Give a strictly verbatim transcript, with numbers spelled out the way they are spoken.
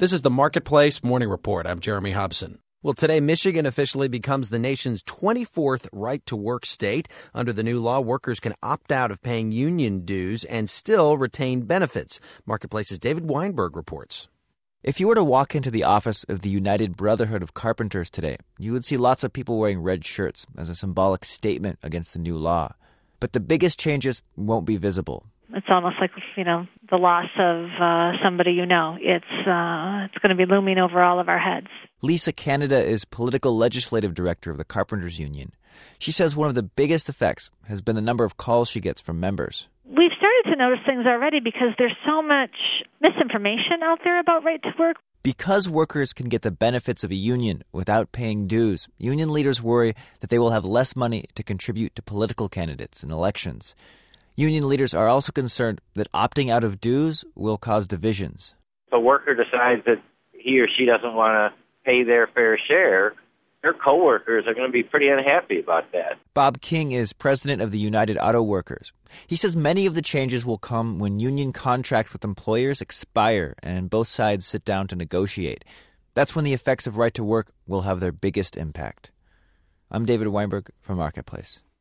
This is the Marketplace Morning Report. I'm Jeremy Hobson. Well, today, Michigan officially becomes the nation's twenty-fourth right-to-work state. Under the new law, workers can opt out of paying union dues and still retain benefits. Marketplace's David Weinberg reports. If you were to walk into the office of the United Brotherhood of Carpenters today, you would see lots of people wearing red shirts as a symbolic statement against the new law. But the biggest changes won't be visible. It's almost like, you know, the loss of uh, somebody you know. It's uh, it's going to be looming over all of our heads. Lisa Canada is political legislative director of the Carpenters Union. She says one of the biggest effects has been the number of calls she gets from members. We've started to notice things already because there's so much misinformation out there about right to work. Because workers can get the benefits of a union without paying dues, union leaders worry that they will have less money to contribute to political candidates in elections. Union leaders are also concerned that opting out of dues will cause divisions. If a worker decides that he or she doesn't want to pay their fair share, their coworkers are going to be pretty unhappy about that. Bob King is president of the United Auto Workers. He says many of the changes will come when union contracts with employers expire and both sides sit down to negotiate. That's when the effects of right to work will have their biggest impact. I'm David Weinberg for Marketplace.